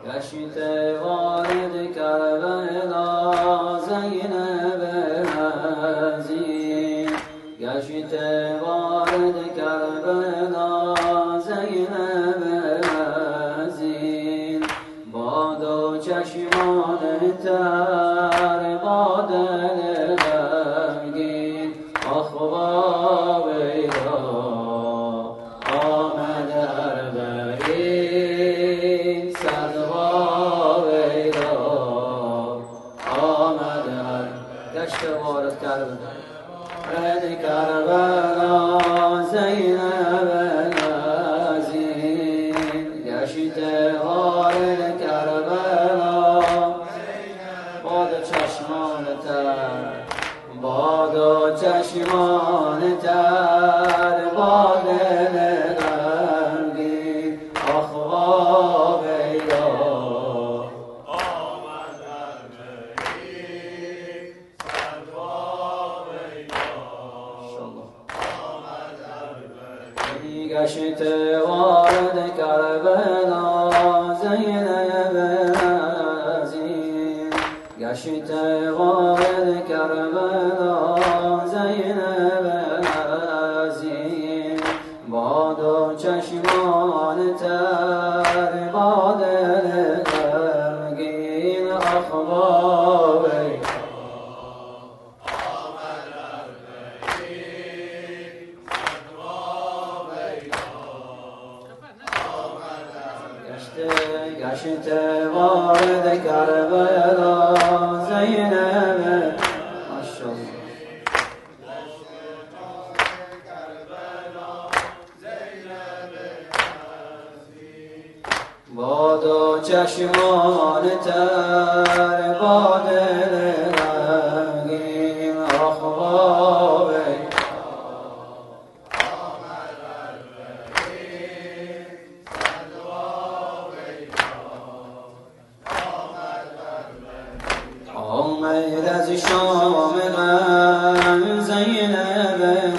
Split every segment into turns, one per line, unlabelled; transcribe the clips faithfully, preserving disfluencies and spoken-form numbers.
گشت وارد کربلا زینب عزیز گشت وارد کربلا زینب عزیز باد و چشمان تر باد غمگین آخوا ویدا آمد اربعین صدوا ویدا آمد اربعین گشت وارد کربلا وارد کربلا زینب عزیز گشت وارد کربلا باد چشمان تر باد و چشمان تر باد غمگین آخوا ویدا
آمد اربعین صدوا ویدا آمد اربعین
گشت وارد کربلا زینب عزیز گشت وارد کربلا زینب عزیز باد و چشمان تر باد غمگین آخوا ویدا
آمد اربعین صدوا ویدا آمد اربعین
گشت وارد کربلا زینب ماشاءالله باد و چشمان تر باد غمگین آخوا ویدا
آمد اربعین صدوا ویدا آمد اربعین
آمد از شام غم زینب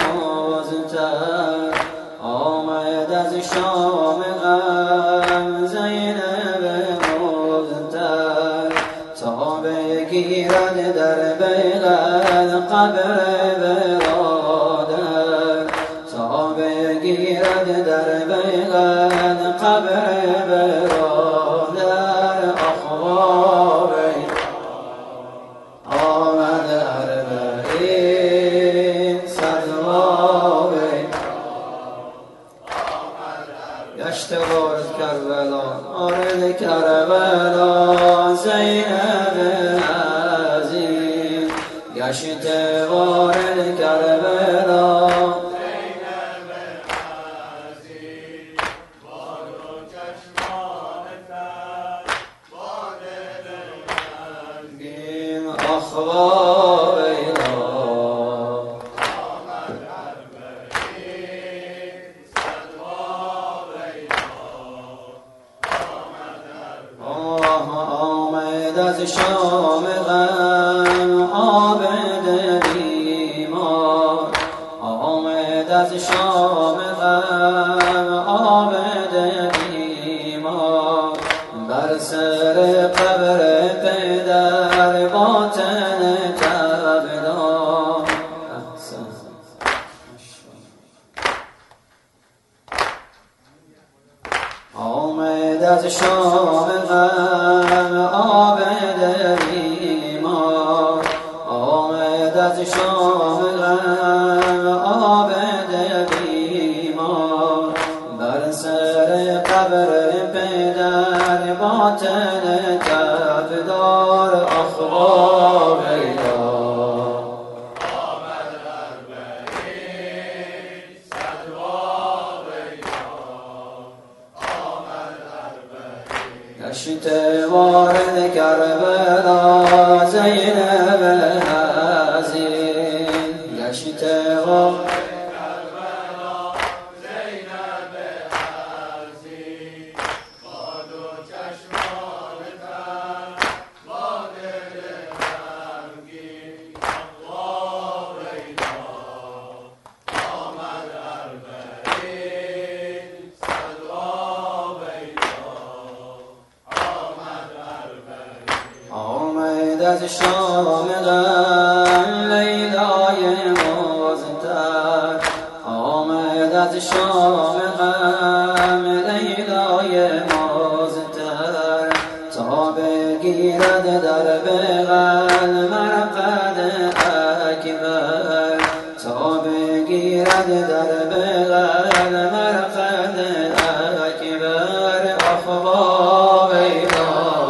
مزتر آمد از شام غم زینب مزتر تا بگیرد در بیغل قبر برادر تا بگیرد در بیغل قبر برادر آخوا ویدا آمد اربعین صدوا ویدا گشت وارد کربلا وارد کربلا زینب عزیز گشت وارد کربلا
زینب عزیز باد و چشمان تر باد غمگین
آخوا ویدا
آمد اربعین صدوا ویدا آمد اربعین
آمد از شام غم عابد بیمار آمد از شام غم عابد بیمار بر سر قبر پدر باطن تبدار احسن آمد از شام غم عابد بیمار آمد از شام غم عابد بیمار بر سر قبر پدر باطن تبدار آخوا ویدا
آمد اربعین صدوا ویدا آمد اربعین
گشت وارد کربلا زینب عزیز گشت وارد
کربلا زینب عزیز باد و چشمان تر باد غمگین آخوا ویدا آمد اربعین صدوا ویدا آمد
از شام غم لیلای مازندر، آمد از شام غم لیلای مازندر، تا بگیرد در بغل مرقد اکبر، تا بگیرد در بغل مرقد اکبر. آخوا ویلا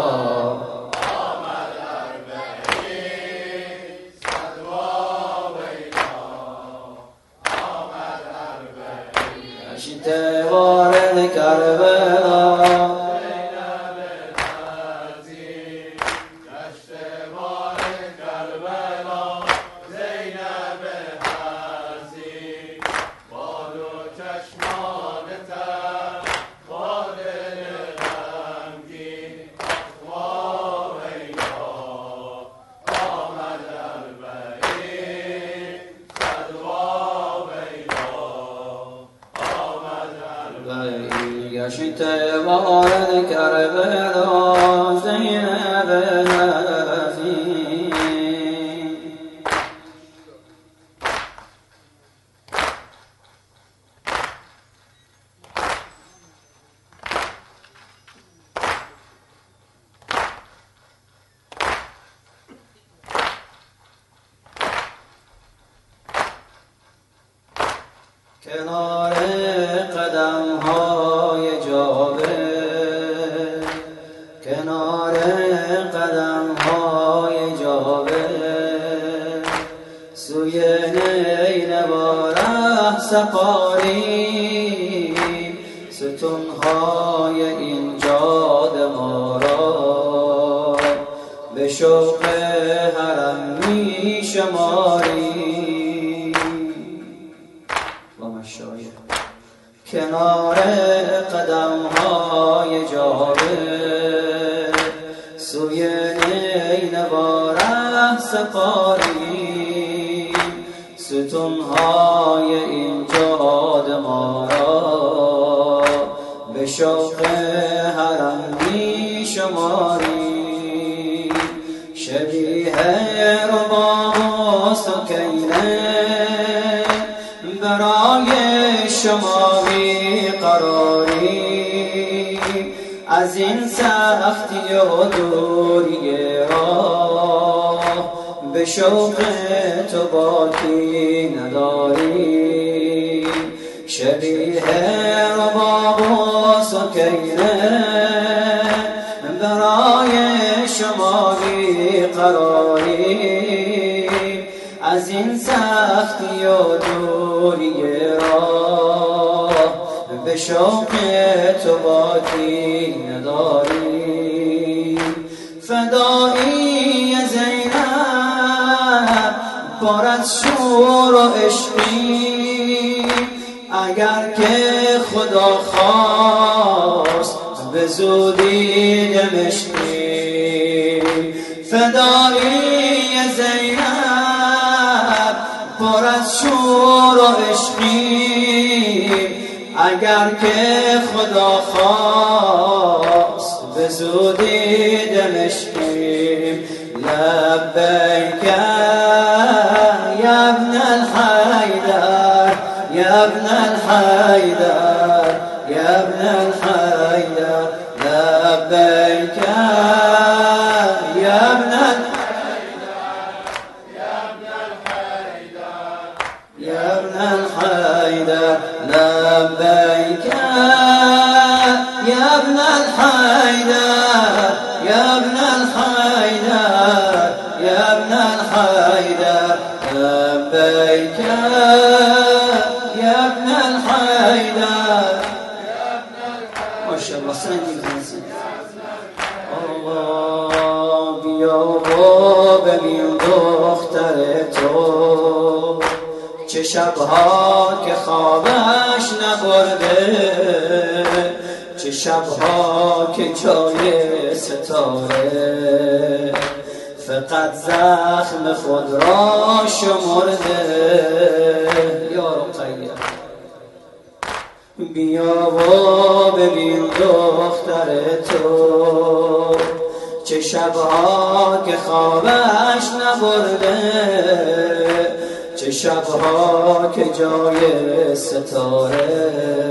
آمد اربعین صدوا ویلا، آمد اربعین
گشت وارد کربلا،
زینب فرزین، گشت وارد کربلا زینب فرزین، با دو چشمان تر با دل غمگین. آخوا ویلا آمد اربعین صدوا ویلا، آمد اربعین
گشت وارد کربلا زینب فرزین. کنار قدم های جابر، کنار قدم های جابر، سوی نینوا ره سپاری، ستون های این جاده ما را به شوق حرم می شماری. کنار قدم های جابر، سوی نینوا ره سپاری، ستون های این جاده ما را به شوق حرم می شماری. شبیه رباه و سکینه برای شما بی قراری، از این سختی و دوری راه به شوق تو باکی نداری. شبیه رباب و سکینه برای شما بی قراری، از این سختی و دوری راه به شوق تو باکی نداری. فدایی زینب پر از شور و عشقی، اگر که خدا خواست به زودی دمشقی. فدایی زینب پر از شور و عشقی، اگر که خدا خواست به زودی دمشقی. لبیک یا ابن الحیدر، یا ابن الحیدر، یا ابن الحیدر. لبیک یا ابن يا ابن الحيدر. لبيك يا ابن الحيدر، يا ابن الحيدر، يا ابن الحيدر. لبيك يا ابن الحيدر. ما شاء الله سنگی کنسی. آقا بیا و ببین دختر تو، چه شبها که خوابش نبرده، چه شبها که جای ستاره فقط زخم خود را شمرده. یا رقیه بیا و ببین دختر تو، چه شبها که خوابش نبرده، چه شبها که جای ستاره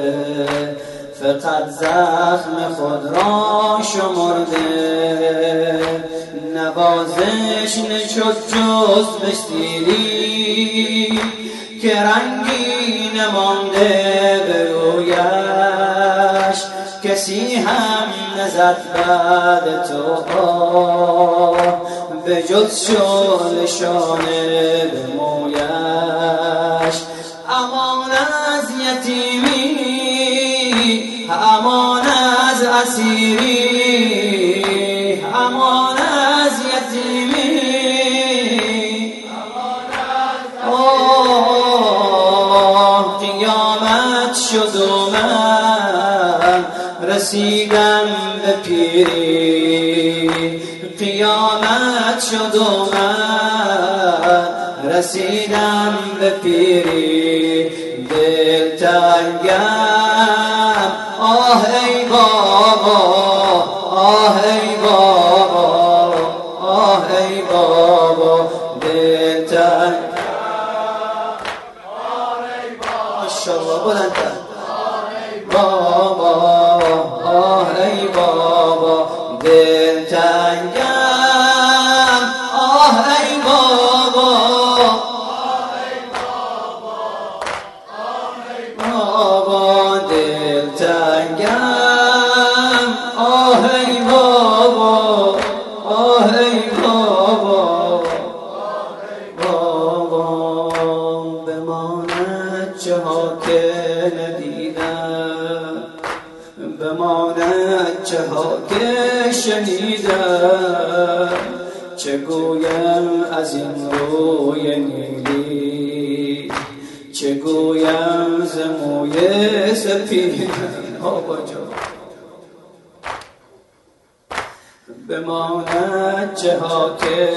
فقط زخم خود را شمرده. نوازش نشد جز بشتیری که رنگی نمانده به رویش، کسی هم نزد بعد تو آه به جز شعله شانه به مویش. امان از یتیمی، امان از اسیری، امان از یتیمی، آه قیامت شد و من رسیدم به پیری، قیامت شد و من رسیدم به پیری. دل تنگم آه ای بابا، آه ای بابا، آه ای بابا. دل تنگم ماشاءالله بلندتر بابا، آه ای بابا. دل تنگم آه ای بابا، بابا. دل تنگم آه ای بابا، آه ای بابا، بابا. بماند چه ها که ندیدم، بماند چه ها که شنیدم، چه گویم از این روی نیلی، چه گویم ز موی سپیدم. آقا جان بماند چه ها که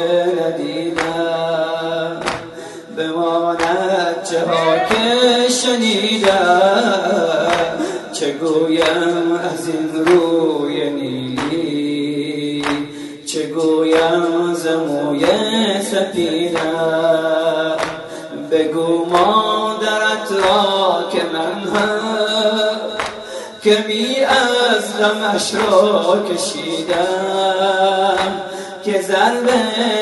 ندیدم، بماند چه ها که شنیدم، چه گویم از این روی نیلی، چه گویم ز موی سپیدم. بگو مادرت را که من هم که می از غمش را کشیدم، که ضربه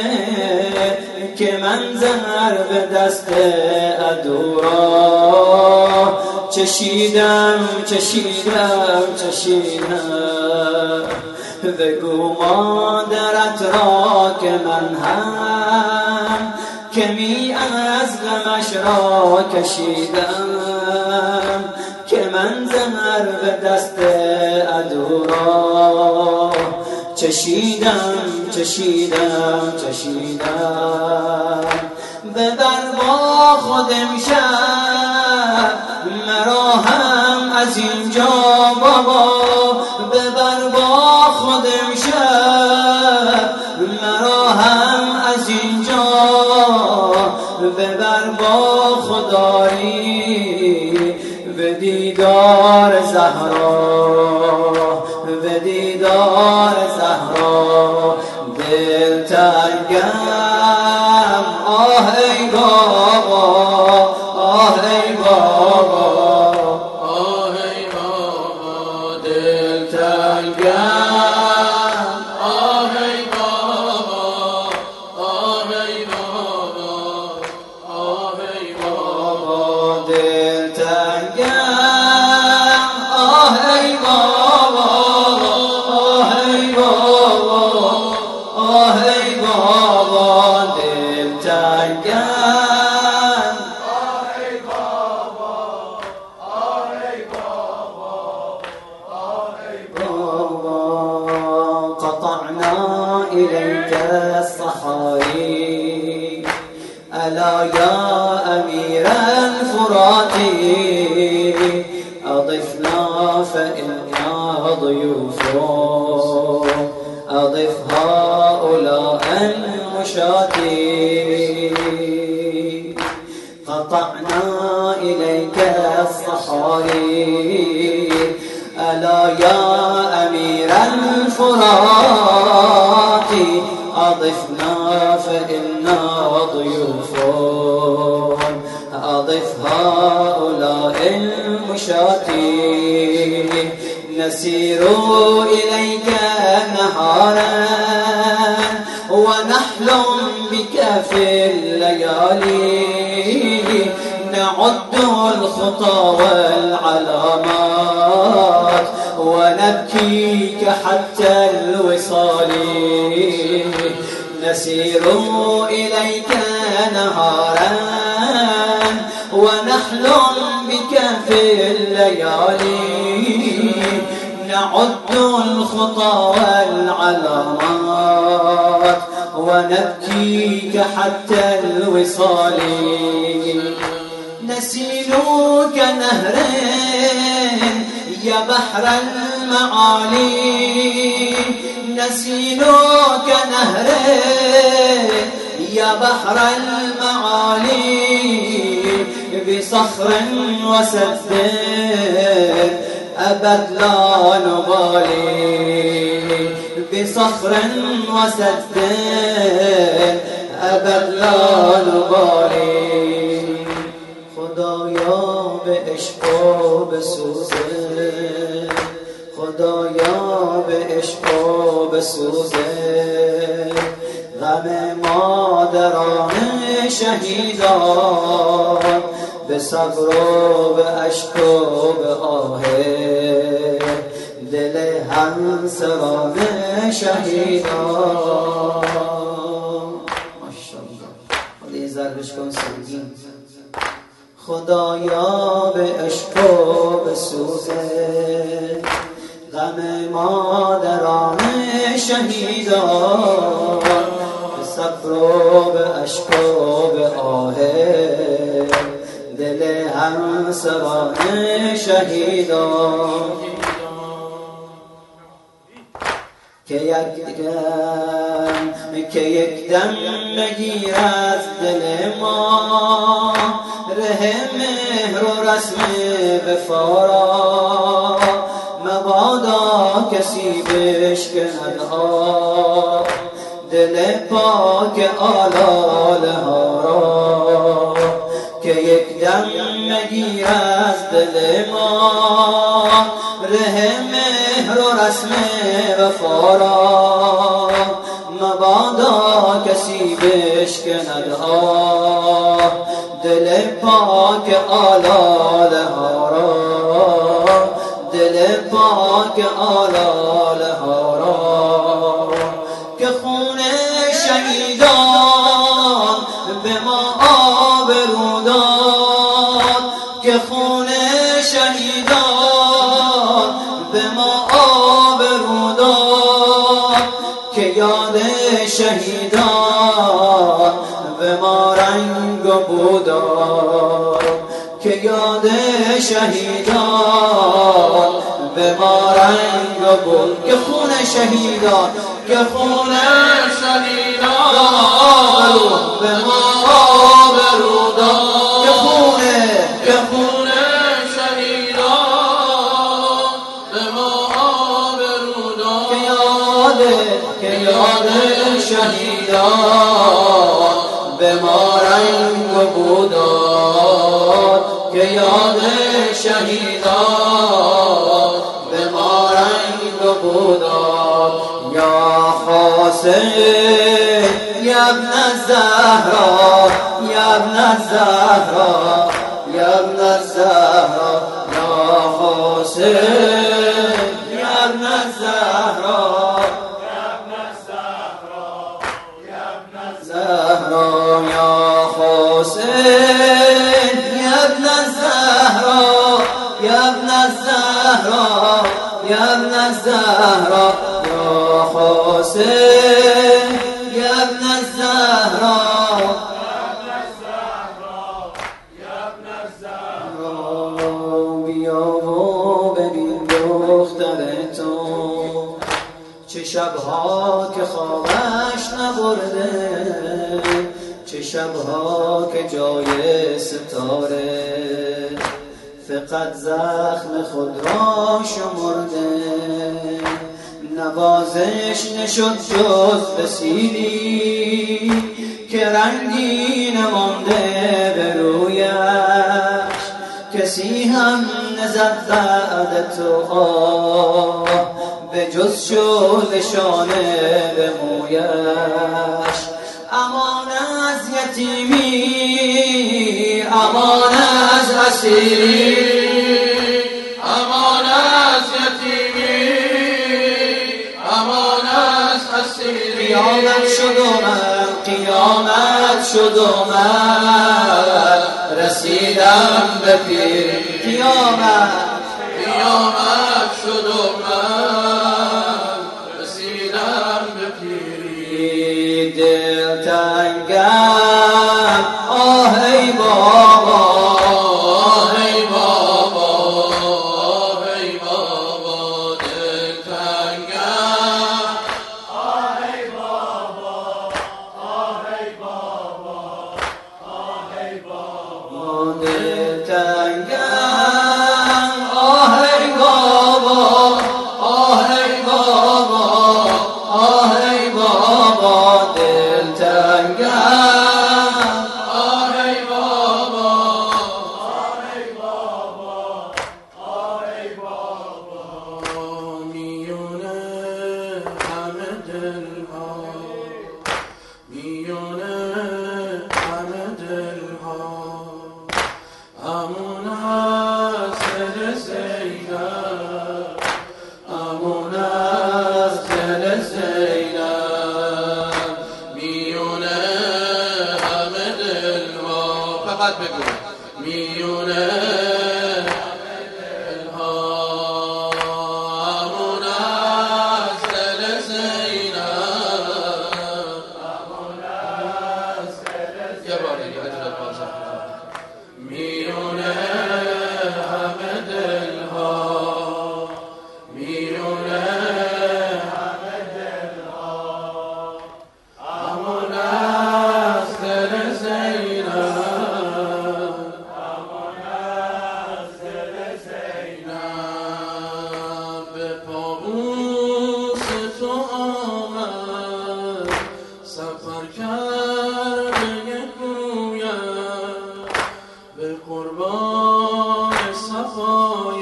که من ضرب دست عدو را چشیدم چشیدم چشیدم. بگو مادرت را که من هم که می از غمش را کشیدم، که من ضرب دست عدو را چشیدم چشیدم چشیدم. ببر با خود امشب مرا هم از اینجا بابا، ببر با خود امشب مرا هم از اینجا، ببر با خدایی به دیدار زهرا، به دیدار زهرا. دل تنگم آه ای بابا، آه ای بابا، آه ای بابا. دل تنگم آه ای بابا، آه ای بابا، آه ای بابا. دل تنگم آه ای بابا، آه ای بابا، آه ای بابا. دل تنگم آه ای بابا، آه ای بابا، آه ای بابا. قطعنا إليك الصحاري ألا يا أمير الفرات، أضفنا فإنا ضيوف، أضف هؤلاء المشاة. قطعنا إليك الصحاري ألا يا أمير الفرات، ضفنا فإنا ضيوف أضف هؤلاء المشاة نسير إليك نهارا ونحلم بك في الليالي نعد الخطى والعلامات ونبكيك حتى الوصال نسير إليك نهارا ونحلم بك في الليالي نعد الخطى والعلامات ونبكيك حتى الوصال نسيل كنهر يا بحر المعالي نسيل كنهر يا بحر المعالي بصخر وسد أبد لا نبالي بصخر وسد أبد لا نبالي خدایا به عشق و به سوزه خدایا به عشق و به سوزه غم مادران شهیدان به صبر و به عشق و به آه دل همسران شهیدان ماشاءالله حالا یه ضربش کن سنگین خدایا به عشق و به سوزه غم مادران شهیدان به صبر و به عشق و به آه دل همسران شهیدان که یک دم که یک دم بگیر از دل ما ره مهر و رسم وفا مبادا کسی بشکند آب دل پاک آلاله ها را که یک دم نگیر از دل ما ره مهر و رسم وفا را مبادا کسی بشکند آه دل پاک آلاله ها را دل پاک آلاله ها را که خون شهیدان به ما آبرو داد که خون شهیدان به ما آبرو داد که یاد شهیدان به ما رنگ و بو داد که یاد شهیدان به ما رنگ و بو که خون شهیدان که خون شهیدان به ما آبرو داد که خون که خون شهیدان به ما آبرو داد که یاد که یاد شهیدان به ما رنگ و بو داد که یاد شهیدان به ما رنگ و بو داد یا حسین یا ابن الزهرا یا ابن الزهرا یا ابن الزهرا یا حسین یا ابن الزهرا زهرا یا حسین یا ابن الزهرا یا ابن الزهرا یا ابن الزهرا یا حسین یا ابن الزهرا یا ابن الزهرا بیا و ببین دختر تو چه شبها که خوابش نبرده چه شبها که جای ستاره فقط زخم خود را شمرده نوازش نشد جز به سیری که رنگی نمانده به رویش، کسی هم نزد بعد تو آه به جز شد شانه به مویش. امان از یتیمی، امان از اسیری،
امان از یتیمی، امان از اسیری.
قیامت شد و من، قیامت شد و من رسیدم به پیری. قیامت
قیامت شد و من رسیدم به پیری.
دل تنگم آه ای بابا،
آه ای بابا، آه ای بابا. دل تنگم آه ای بابا، آه ای بابا، آه ای بابا.
دل تنگم آه ای بابا، آه ای بابا، آه ای بابا. دل تنگم
آه ای بابا، آه ای بابا، آه ای بابا. میونه همه دلها، میونه همه دلها، امون از دل زینب، امون از دل زینب. میونه همه دلها، فقط بگو میونه همه دلها، امون از دل زینب، امون از دل زینب. یه بار دیگه اجازه بازم. میونه همه دلها، میونه همه دلها، امان از دل زینب، امان از دل زینب. به پابوس تو آمد سفر کرده گویم، به قربان صفای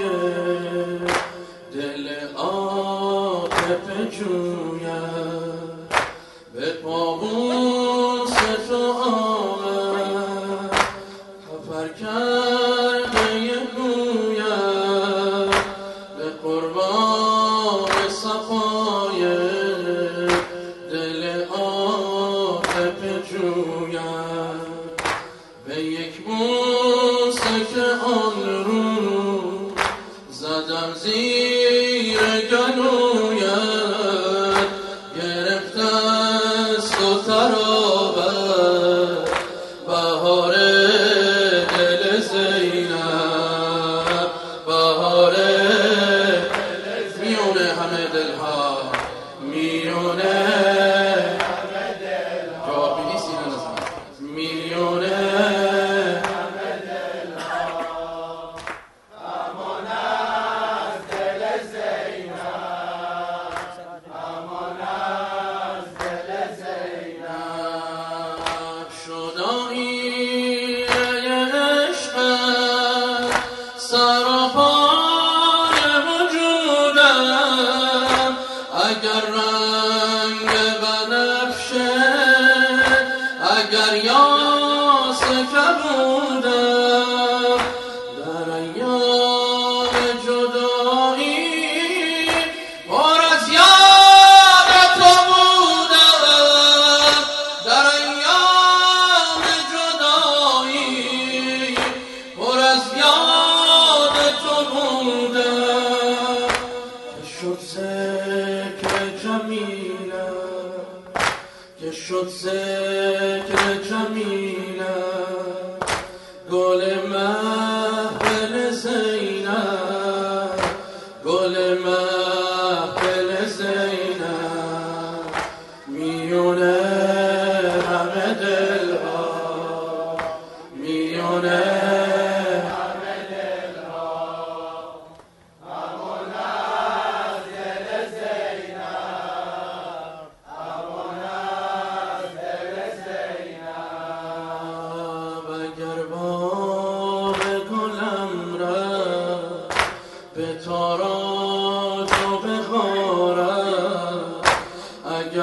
دل عاطف جویم. به پابوس تو آمد سفر کرده گویم، به قربان صفای دل عاطف جویم. به یک بوسه که آن رو زدم زیر گلویت، گرفت است و ترابت بهار دل زینب، بهار میونه همه دلها، میونه همه دلها. جواب میدی سینه نزن. میونه همه دلها، امان از دل زینب، امان از دل زینب. شدایی عشقت سراپای وجودم، اگر رنگ بنفشه، اگر یاس کبودم، در ایام جدایی پر از یاد تو بودم، در ایام جدایی پر از یاد تو بودم. که شد ذکر جمیلم، که شد ذکر جمیلم، گل محفل زینب، گل محفل زینب. میونه همه دلها، میونه همه دلها، امان از دل زینب.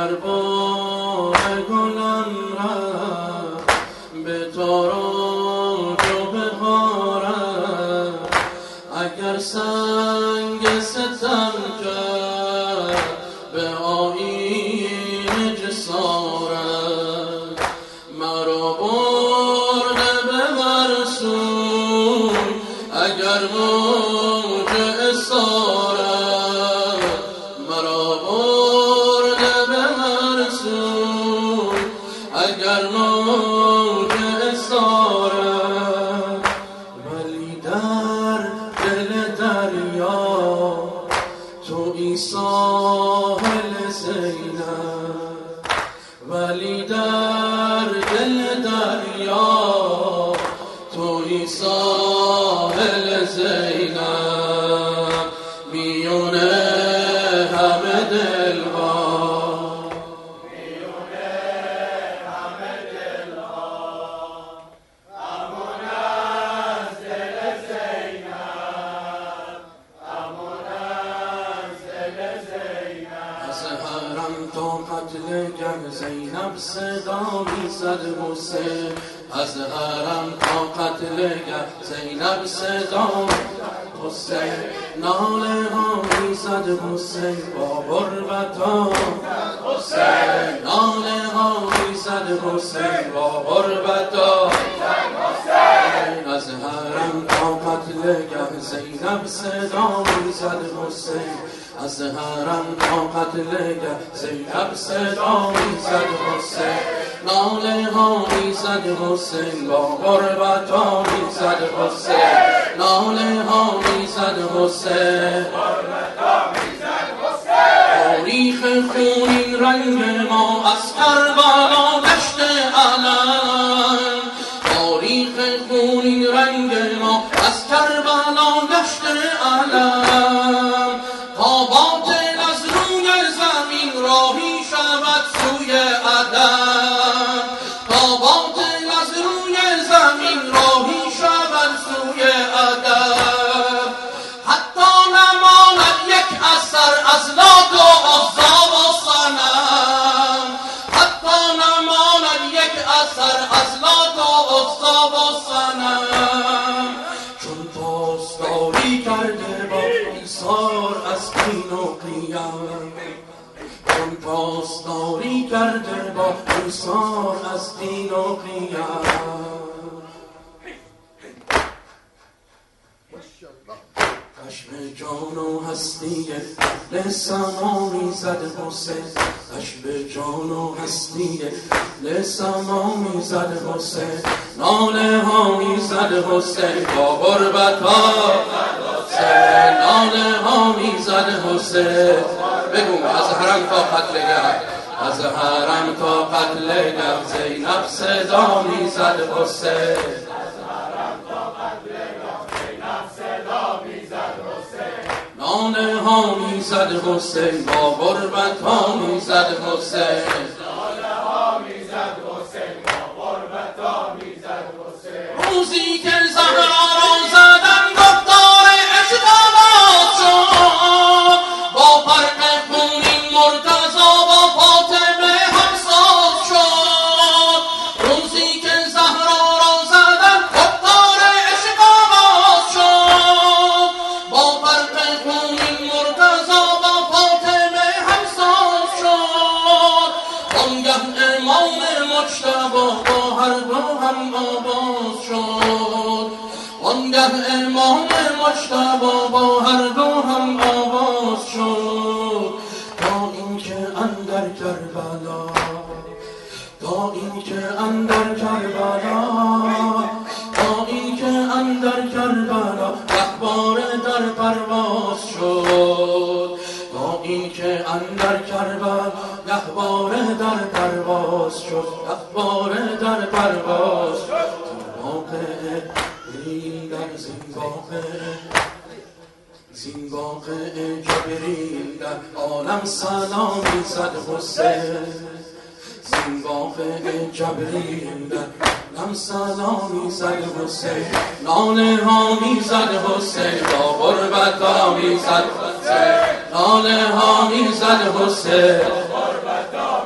اگر بار گلم رفت به تاراج و بهارت، اگر سنگ ستم کرد به آیین جسارت، مرا برده به هر سوی اگر موج اسارت، مرا برده به هر سوی اگر موج اسارت. ولی در دل دریا تویی ساحل زینب، ولی در دل دریا تویی ساحل زینب، میونه همه دلها،
میونه همه دلها، امون از دل زینب، امون از دل زینب.
از حرم تا قتلگه زینب صدا میزد حسین، از حرم تا قتلگه زینب صدا حسین، ناله ها میزد حسین با غربتا، حسین ناله ها میزد حسین با غربتا، از حرم تا قتلگه زینب صدا میزد حسین، از حرم تا قتلگه زینب صدا میزد حسین، ناله ها میزد حسین با غربتا میزد حسین، ناله ها میزد حسین، تاریخ خونین رنگ ما از کربلا گشت علم، تاریخ خونین رنگ ما از کربلا گشت علم، تا باطل از روی زمین راهی شود سوی عدم، تا باطل از روی زمین راهی شود سوی عدم، حتی نماند یک اثر از لات و عزی و صنم، حتی نماند یک اثر از لات و عزی و صنم، چون پاسداری کرده با ایثار از دین و قیم، چون پاسداری کرده با ایثار از دین و قیم، خشم جان و هستی لسما میزد حسین، خشم جان و هستی لسما میزد حسین، ناله ها میزد حسین با غربتا، حسین ناله ها میزد حسین. بگو از حرم تا قتلگه، از حرم تا قتلگه زینب صدا میزد حسین، ناله ها میزد حسین با غربت ها میزد حسین،
ناله ها میزد حسین با غربت ها میزد حسین.
روزی که زهرا را زدن گفتار عشق آباد شد، با فرق خونین مرتضی با فاطمه همساد شد، روزی که زهرا را زدن گفتار عشق آباد شد، با فرق خونین مرتضی با فاطمه همساد شد، آنگه امام مجتبی با هر دو هم آواز شد، آنگه امام مجتبی با هر دو هم آواز شد، تا اینکه اندر کربلا، تا اینکه اندر کربلا، تا اینکه اندر کربلا رهبار در پرواز شد، تا اینکه اندر کربلا رهبار در پرواز شد، رهبار در پرواز شد، واقعه در زین واقعه، زین واقعه جبریل در عالم سلامی زد حسین، زین واقعه جبریل در عالم سلامی زد حسین، ناله ها میزد حسین با غربت ها میزد حسین، ناله ها میزد حسین با غربت ها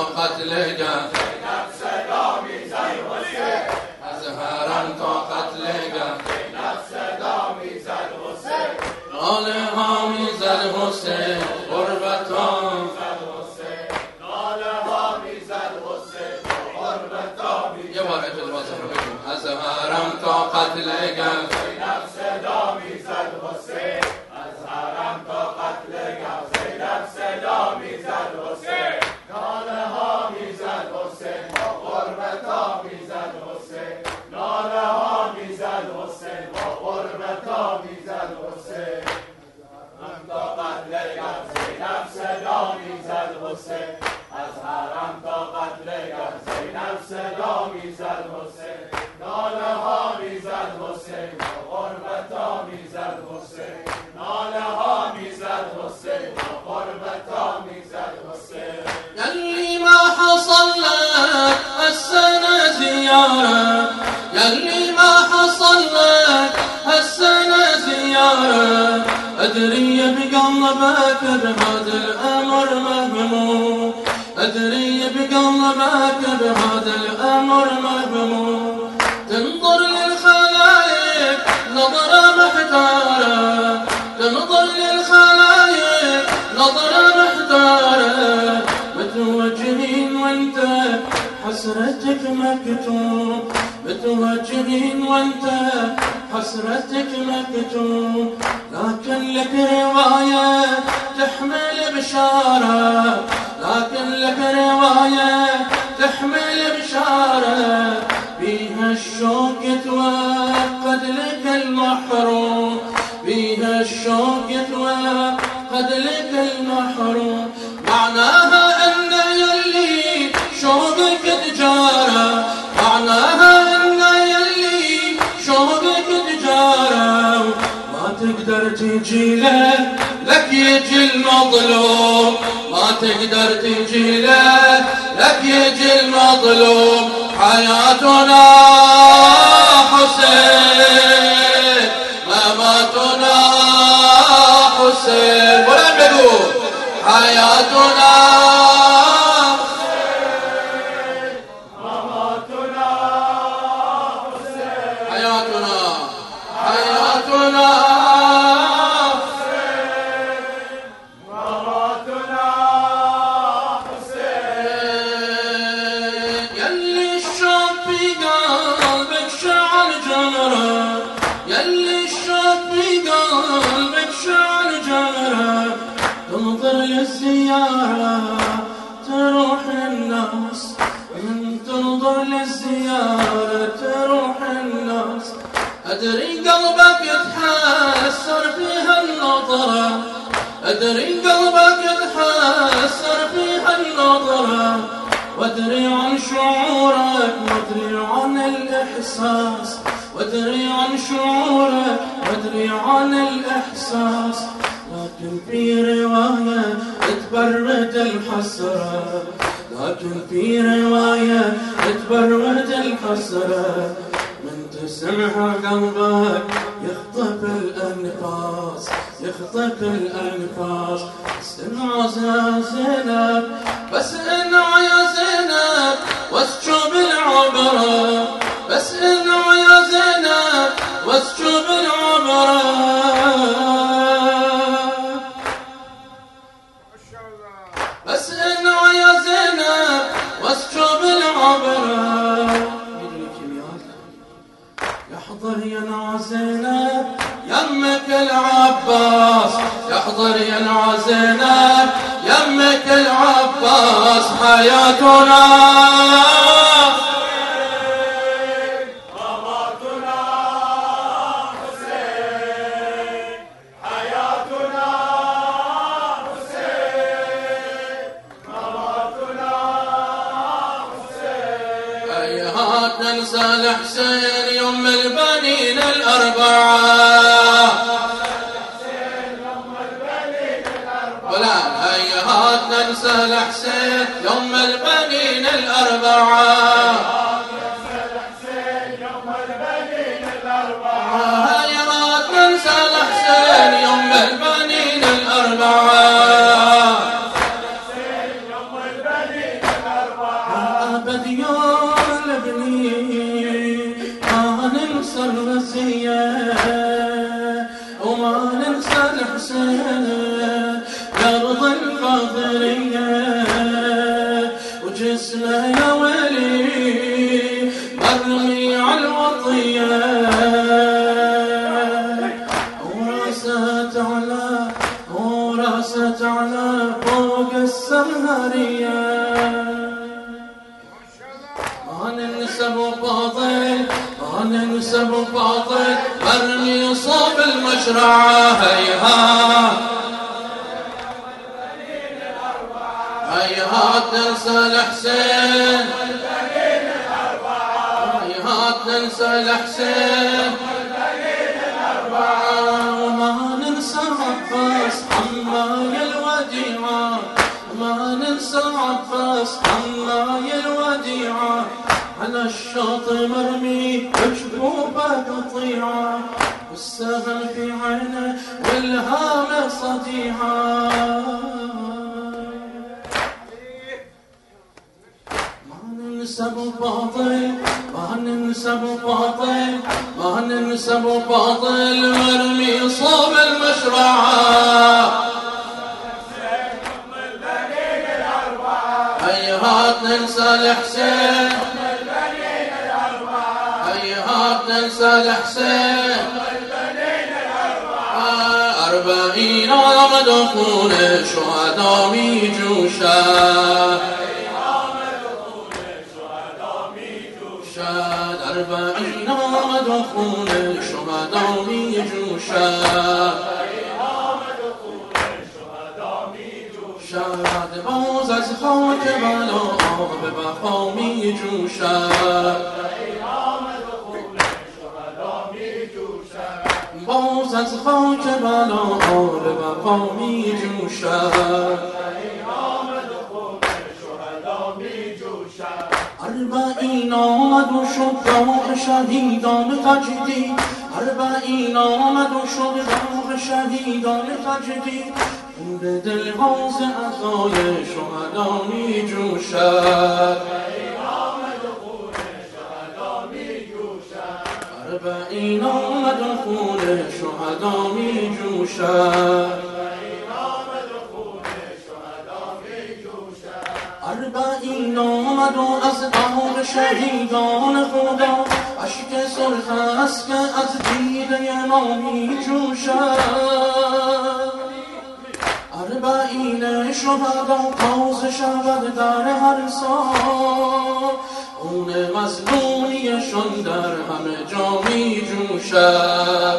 قتلك زينب سلامي زي حسين أزهرا تو قتلك زينب سلامي زي حسين نالها ميزة حسين غربتهم نالها ميزة حسين غربتهم يا ورقة الوصف بكم أزهرا تو قتلك زينب سلامي زي حسين أزهرا تو قتلك زينب سلامي زي حسين نالها ميزة حسين غربتهم ميزة حسين نالها ميزة حسين غربتهم ميزة حسين أنت قتلك زينب سلامي زي حسين أزهرا تو قتلك زينب سلامي زي حسين نالها ميزة حسين غربتهم ميزة حسين نالها ميزة حسين غربتهم ميزة حسين يلي ما حصل لك هالسنة زيارة يلي ما حصل لك هالسنة زيارة أدري بقلبك بهذا الأمر مهموم أدري بقلبك بهذا الأمر مهموم تنظر للخلايق نظرة محتارة تنظر للخلايق نظرة محتارة متوجهين وانت حسرتك مكتوم متوجهين وانت حسرتك مكتوم لكن لك رواية تحمل بشارة لكن لك رواية تحمل بشارة بيها الشوق يتوقد لك المحروم بيها الشوق يتوقد لك المحروم معناها أن يلي شوقك تجارة معناها أن يلي شوقك تجارة ما تقدر تجي لك لك يجي المظلوم ما تقدر تجي لك لك يجي المظلوم حياتنا حسين مماتنا حسين ولا بيقول حياتنا حسين مماتنا حسين حياتنا حياتنا حسين مماتنا حسين يلي الشوق في قلبك شعل جمرة يلي الشوق في قلبك شعل جمرة تنظر للزيارة تروح الناس من تنظر للزيارة تروح الناس أدري قلبك يتحسر فيها النظرة أدري قلبك يتحسر فيها النظرة وادري عن شعورك وادري عن الإحساس وادري عن شعورك وادري عن الإحساس لكن في رواية تبرد الحسرة لكن في رواية تبرد الحسرة من تسمعها قلبك يخطف الأنفاس يخطف الأنفاس بس انعى يا زينب بس انعى يا زينب واسجب العبرة بس انعى يا زينب واسجب العبرة بس انعى يا زينب واسجب العبرة يحضر يا زينب يمك العباس يحضر يا زينب يمك العباس حياتنا مماتنا حسين حياتنا حسين مماتنا حسين هيهات ننسى الحسين يوم البنين الأربعة ولا هيهات ننسى الحسين يوم البنين الأربعة هيهات ننسى الحسين يوم البنين الأربعة السهرية ما ننسى ابو فاضل ما ننسى ابو فاضل مرمي صوب المشرعة هيهات هيهات ننسى الحسين هيهات ننسى الحسين وما ننسى عباس عماي الوديعة ما ننسى عباس عماي الوديعة على الشاطئ مرمي وجبوبه قطيعة والسهم في عينه والهامة صديعة ما ننسى ابو فاضل ما ننسى ابو فاضل ما ننسى ابو فاضل مرمي صوب المشرعة هيهات ننسى الحسين هيهات ننسى الحسين أربعين عام دخول شهداء ميجوشا شاد أربعين عام دخول شهداء ميجوشا شاد باز از خاک بلا آب وفا میجوشد باز از خاک بلا آب وفا میجوشد اربعین آمد و شد راه شهیدان تجدید اربعین آمد و شد راه شهیدان تجدید به دلها ز عزای شهدا می جوشد اربعین آمد و خون شهدا می جوشد اربعین آمد و از آب شهیدان خدا اشک سرخ است که از دیده ما می جوشد اربعین شهدا تازه شود در هر سال خون مظلومیشان در همه جا می جوشد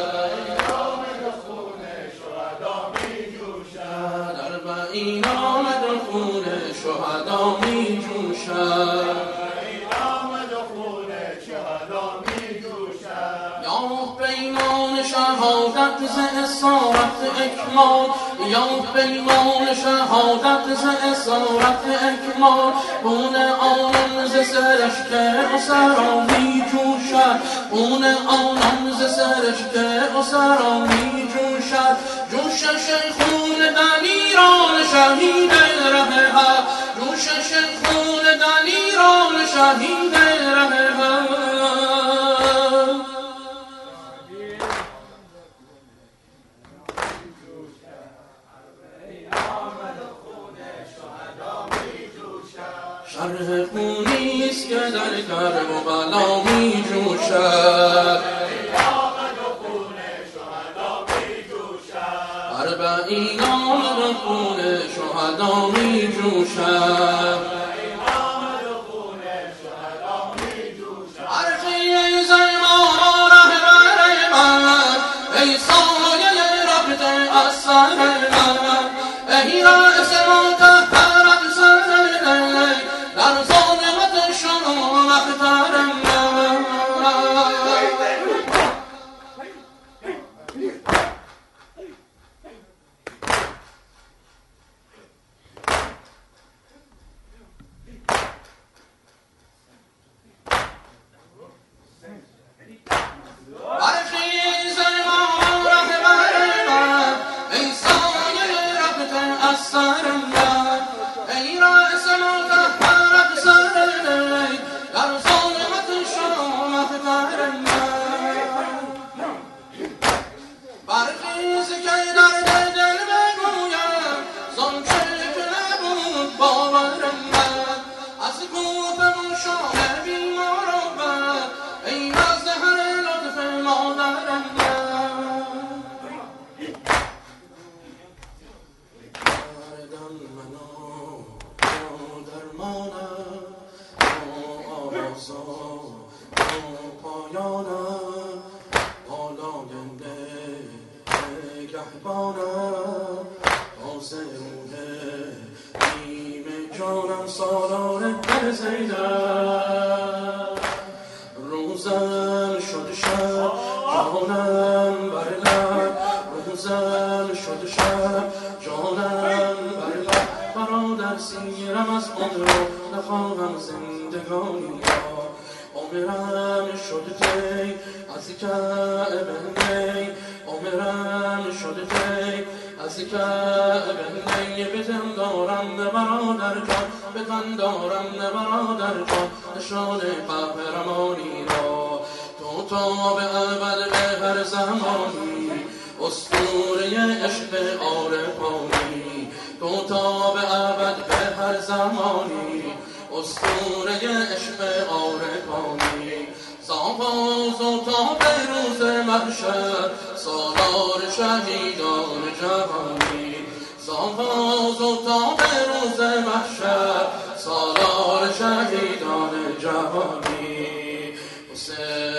اربعین آمد و خون شهدا می جوشد یا پیمان شهادت ز اسارت اکمال یا پیمان شهادت ز اسارت اکمال خون آنان ز سرش که اسرا می جوشد خون آنان ز سرش که اسرا می جوشد جوشش خون دلیران شهید ره حق جوشش خون دلیران شهید ره حق شرح خونیست که در کرب و بلا می جوشد اربعین آمد و خون شهدا می جوشد عرقی زیبا رهبر من ای سایه رفت از سر من ای رأس مطهرت سر در ظالمت شما مختارم جانم سالار دل زینب. روزم شد شب جانم بر لب، روزم شد شب جانم بر لب. برادر سیرم از عمر و نخواهم زندگانی را. عمرم شد تی از کعبه نی، عمرم شد تی از کعبه نی. بتن دارم نه برادر جان، بتن دارم نه برادر جان نشان قهرمانی را. تو تا به ابد به هر زمانی اسطوره عشق عارفانی. تو تا به ابد به هر زمانی اسطوره عشق عارفانی. زآغاز و تا به روز محشر سالار شهیدان جهانی. زآغاز و تا به روز محشر سالار شهیدان جهانی. حسین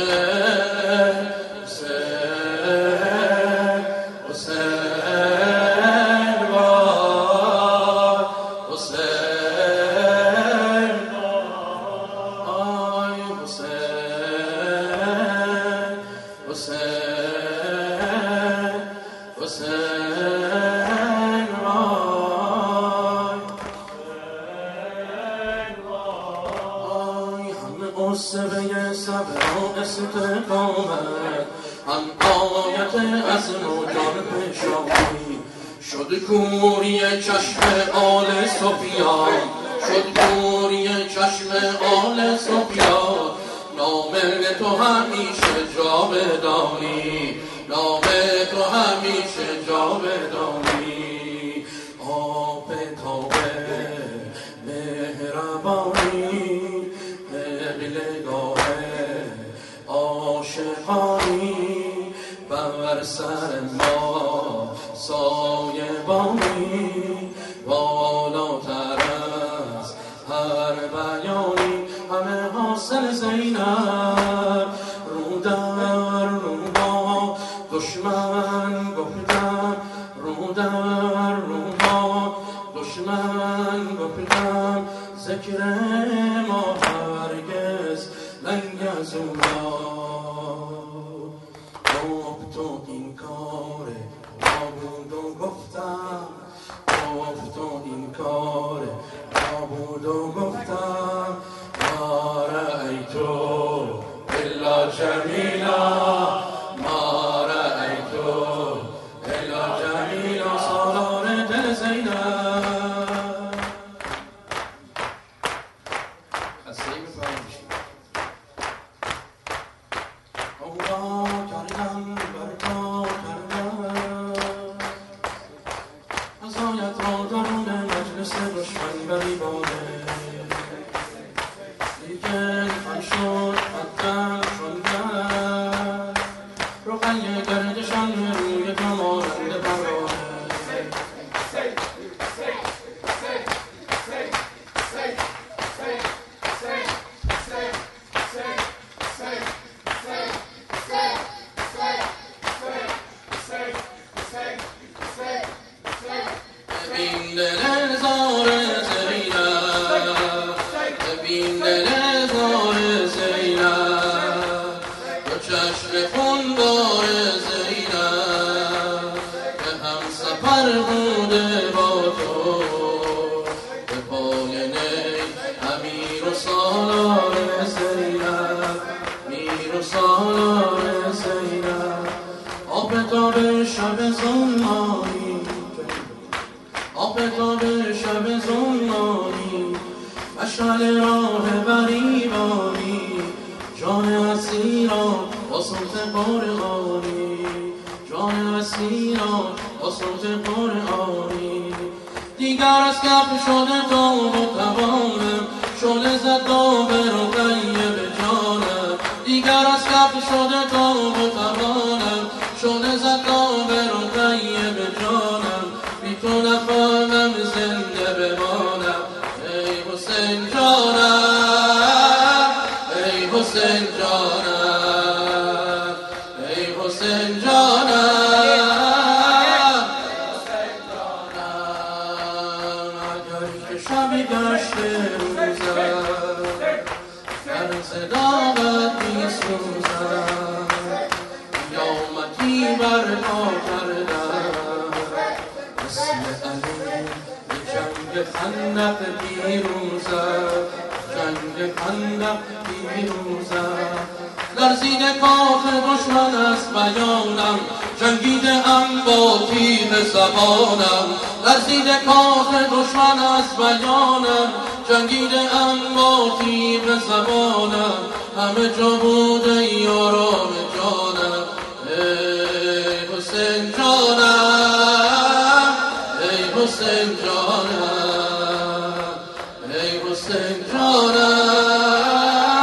قصه صبر و استقامت، هم آیت عزم و جان پیشانی. شد کوری چشم آل سفیان، شد کوری چشم آل سفیان. نام تو همیشه جاودانی، نام تو همیشه جاودانی. آب تابه مهربانی عاشقانی بر سر ما سایه بانی. بالاتر از هر بیانی همه حاصل زینب. رو در رو با دشمن گفتم، رو در رو با دشمن گفتم. ذکر ما هرگز ننگز اونا. گفت و این کار نابود و گفتم، گفت و این کار نابود و گفتم. ما رأیتو الا جمیلا، ما رأیتو الا جمیلا. سالار دل زینب. آفتاب شب زمانی، آفتاب شب زمانی، مشعل راه غریبانی، جان اسیران با صوت قرآنی، جان اسیران با صوت قرآنی. دیگر از کف شده تاب و توانم، شعله زد داغ رقیه به جانم. دیگر از کف شده تاب و توانم، شعله زد داغ رقیه به جانم. بی تو نخواهم زنده بمانم. ای حسین جانم، ای حسین جانم، ای حسین جانم. که شبی گشته روزد در صداقت میسوزد قیامتی برپا کردن اسم علی به جنگ خندق پیروزد جنگ خندق پیروزد لرزیده کاخ دشمن از بیانم جنگیده ام با تیغ زبانم لرزیده کاخ دشمن از بیانم جنگیده ام با تیغ زبانم همه جا بوده یاران جانم ای حسین جانم ای حسین جانم ای حسین جانم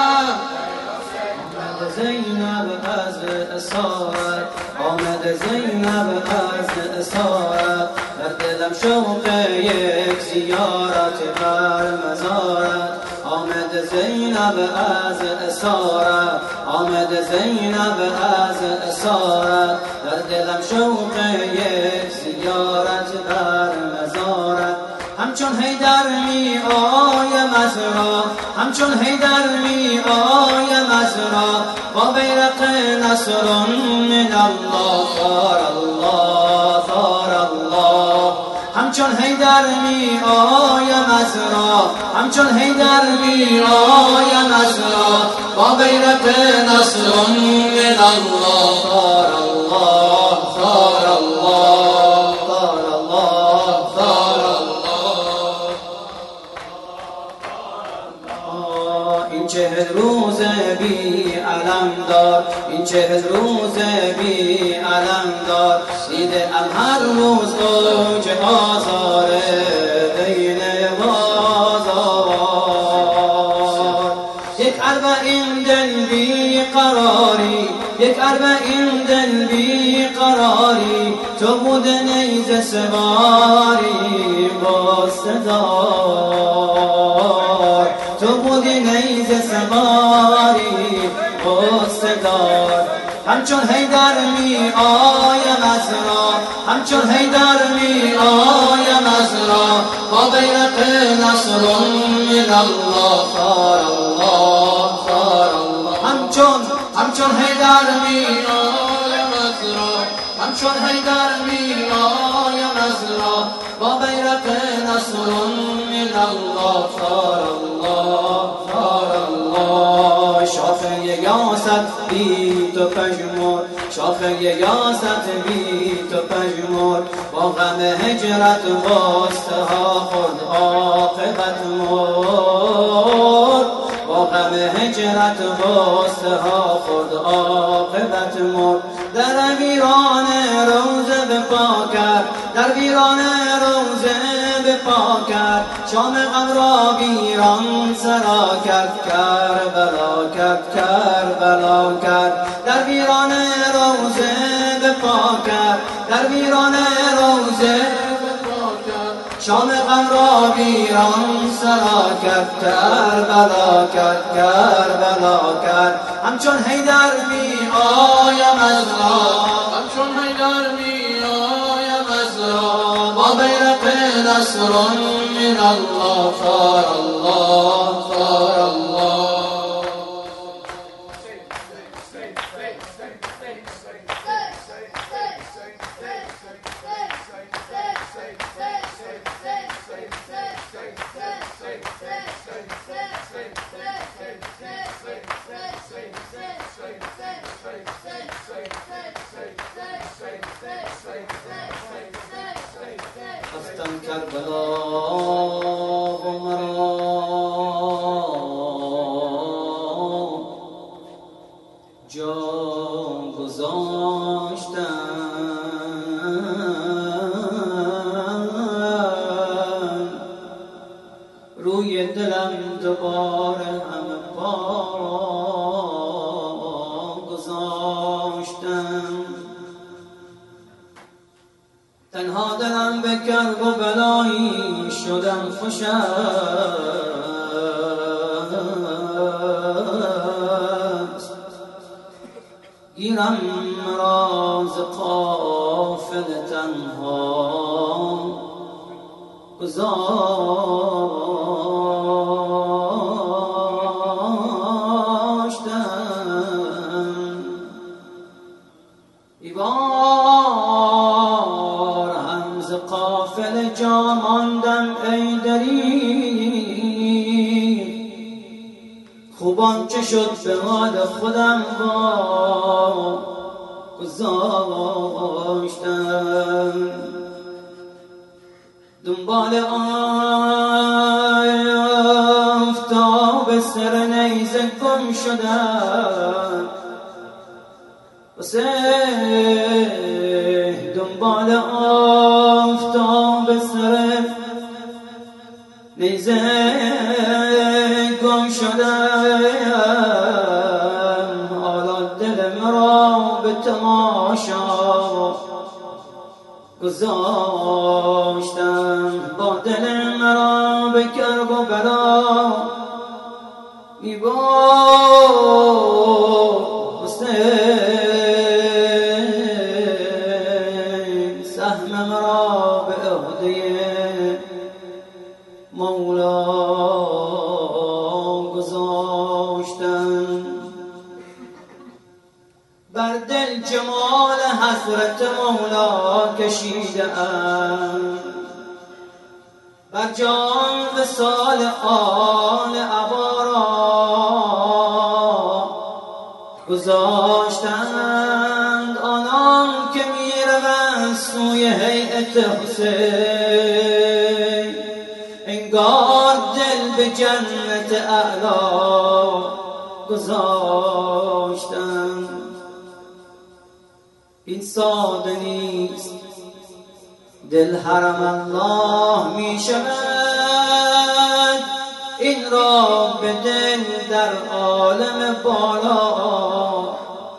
زینب از اسارت آمد زینب از اسارت در دلم شوق یک زیارت بر مزارت آمد زینب از اسارت آمد زینب از اسارت در دلم شوق یک زیارت بر مزارت همچون حیدر می آیم از را همچون حیدر می آیم از را با بیرق نصر من الله فار الله فار الله همچون حیدر می آیم از را همچون حیدر می آیم از را با بیرق نصر من الله فار الله فار الله فار الله فار این چهل روز بی علم دار این چهل روز بی علم دار دیده ام هر روز اوج آزار بین بازار یک اربعین دل بی قراری یک اربعین دل بی قراری تو بود نیزه سواری باستدار تو بودی نیزه سواری باستدار همچون حیدر می آیم از را همچون حیدر می آیم از را با بیرق نصر من الله فار الله فار الله همچون همچون حیدر می آیم از را همچون حیدر می آیم از را با بیرق نصر من الله فار الله فار الله شاخ یاست بی تو پژمرد شاخ یاست بی تو پژمرد با غم هجرت باستها خود عاقبت مرد با غم هجرت باستها خود عاقبت مرد در ویران روزه بپا کرد در ویران روزه بپا کرد شام غم را ویران سرا کرد کربلا کرد کربلا کرد در ویران روزه بپا کرد در ویران روزه بپا کرد شام غم را ویران سرا کرد کربلا کرد کربلا کرد همچون حیدر می آیم از را همچون حیدر می آیم از را با بیرق نصر من الله فار الله فار الله رفتم کربلا و مرا جا گذاشتم روی دلم دوباره همه پا گذاشتم تنها دلم به کرب و بلایی شدم خوش است گیرم راز قافل تنها گذاشتم. ایوار هم ز قافله جا ماندم ای دریغ، خوبان چه شد به حال خودم وا گذاشتم. دنبال آفتاب سر نیزه گم شدم، واسه دنبال آفتاب سر نیزه گم شدم. حالا دل مرا به تماشا گذاشتم، با دل مرا به کرب و بلا میبرد حسین. سهم مرا به عهده مولا گذاشتم. بر دل جمال حضرت مولا کشیدم، بر جان وصال آل عبارا گذاشتند. آنان که میروند سوی هیئت حسین، انگار دل به جنت اعلی گذاشتند. این ساده نیست، دل حرم الله می شود. این را به دل در عالم بالا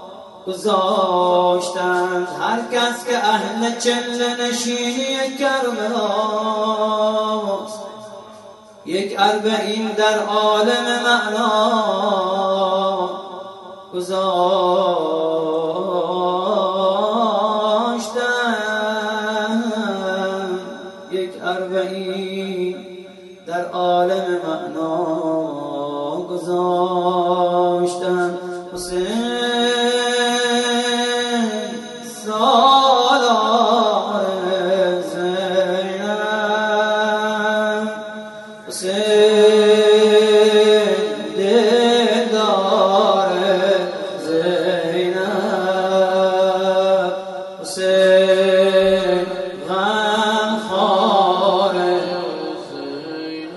گذاشتند. هر کس که اهل چله نشینی کربلاست، یک اربعین در عالم معنا گذاشتند. یک اربعین در عالم معنا گذاشتند. حسین سالار زینب، حسین دلدار زینب، حسین غمخوار حسین،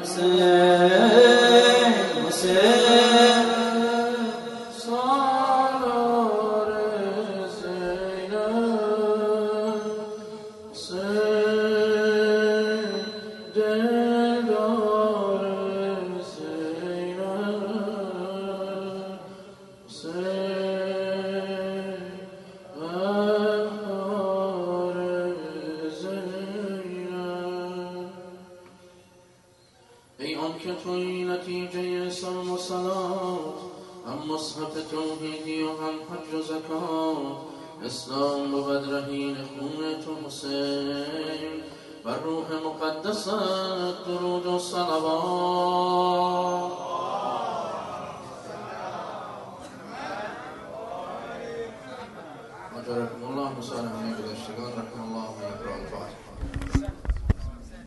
حسین
سالار زینب، حسین دلدار زینب، حسین غمخوار زینب. ای آن که توی نتیجه سلم و صلات، هم مصحف توحیدی و هم حج و زکات. اسلام بود رهین خون تو حسین، بر روح مقدست درود و صلوات. مجرکم الله مسالمه.